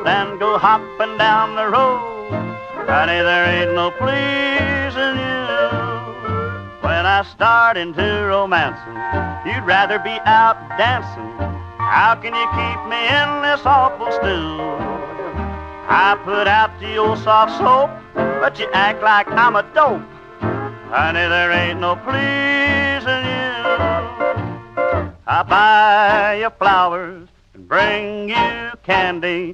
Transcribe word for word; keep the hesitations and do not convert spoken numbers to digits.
and go hopping down the road. Honey, there ain't no pleasing you. When I start into romancing, you'd rather be out dancing. How can you keep me in this awful stew? I put out the old soft soap, but you act like I'm a dope. Honey, there ain't no pleasing you. I buy you flowers and bring you candy.